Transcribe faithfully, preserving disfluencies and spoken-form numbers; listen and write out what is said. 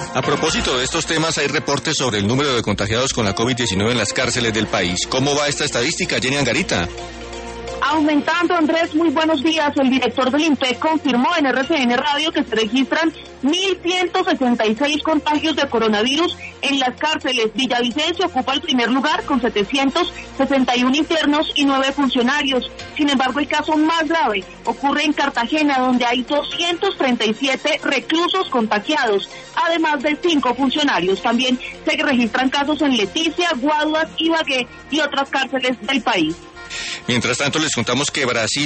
A propósito de estos temas, hay reportes sobre el número de contagiados con la COVID diecinueve en las cárceles del país. ¿Cómo va esta estadística, Jenny Angarita? Aumentando, Andrés, muy buenos días. El director del INPEC confirmó en R C N Radio que se registran mil ciento sesenta y seis contagios de coronavirus en las cárceles. Villavicencio ocupa el primer lugar con setecientos sesenta y uno internos y nueve funcionarios. Sin embargo, el caso más grave ocurre en Cartagena, donde hay doscientos treinta y siete reclusos contagiados, además de cinco funcionarios. También se registran casos en Leticia, Guaduas, Ibagué y otras cárceles del país. Mientras tanto, les contamos que Brasil